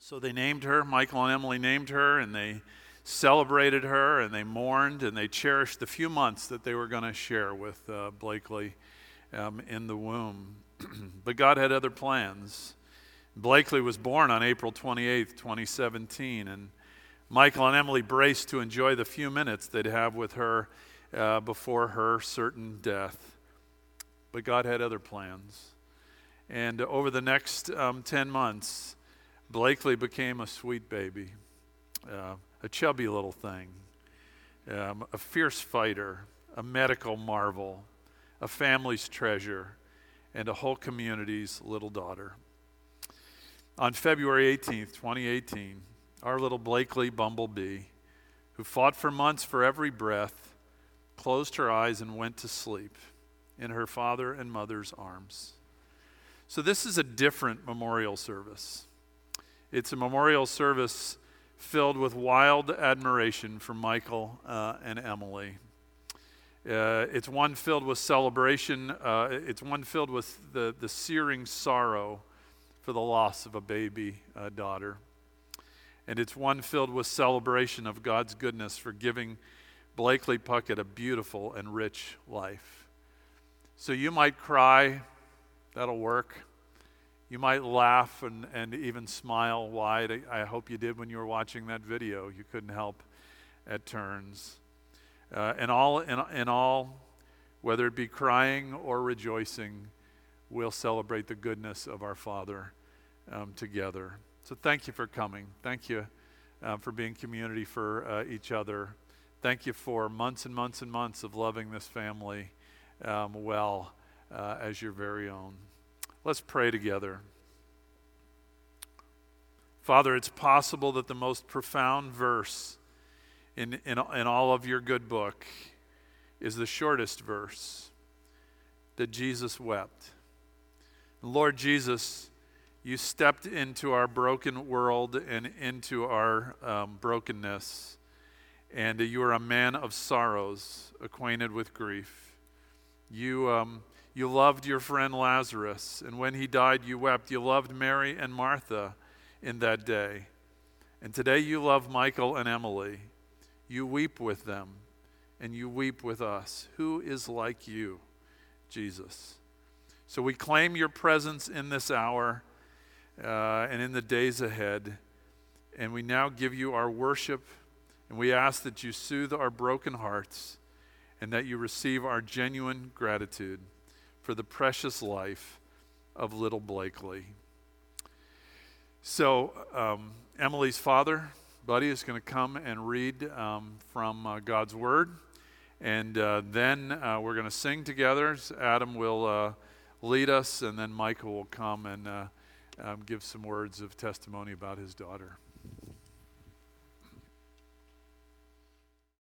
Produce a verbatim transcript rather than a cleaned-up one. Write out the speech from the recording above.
So they named her, Michael and Emily named her, and they celebrated her, and they mourned, and they cherished the few months that they were going to share with uh, Blakely um, in the womb. But God had other plans. Blakely was born on April twenty-eighth, twenty seventeen, and Michael and Emily braced to enjoy the few minutes they'd have with her uh, before her certain death. But God had other plans. And over the next um, ten months, Blakely became a sweet baby, uh, a chubby little thing, um, a fierce fighter, a medical marvel, a family's treasure, and a whole community's little daughter. On February eighteenth, twenty eighteen, our little Blakely bumblebee, who fought for months for every breath, closed her eyes and went to sleep in her father and mother's arms. So this is a different memorial service. It's a memorial service filled with wild admiration for Michael uh, and Emily. Uh, it's one filled with celebration. Uh, it's one filled with the, the searing sorrow for the loss of a baby uh, daughter. And it's one filled with celebration of God's goodness for giving Blakely Puckett a beautiful and rich life. So you might cry, that'll work. You might laugh and, and even smile wide. I hope you did when you were watching that video. You couldn't help at turns. Uh, and all, in, in all, whether it be crying or rejoicing, we'll celebrate the goodness of our Father um, together. So thank you for coming. Thank you uh, for being community for uh, each other. Thank you for months and months and months of loving this family um, well uh, as your very own. Let's pray together. Father, it's possible that the most profound verse in, in, in all of your good book is the shortest verse, that Jesus wept. Lord Jesus, you stepped into our broken world and into our um, brokenness, and you are a man of sorrows, acquainted with grief. You um, you loved your friend Lazarus, and when he died, you wept. You loved Mary and Martha in that day. And today you love Michael and Emily. You weep with them, and you weep with us. Who is like you, Jesus? So we claim your presence in this hour uh, and in the days ahead, and we now give you our worship, and we ask that you soothe our broken hearts and that you receive our genuine gratitude for the precious life of little Blakely. So um, Emily's father, Buddy, is going to come and read um, from uh, God's Word, and uh, then uh, we're going to sing together. Adam will uh, lead us, and then Michael will come and uh, um, give some words of testimony about his daughter.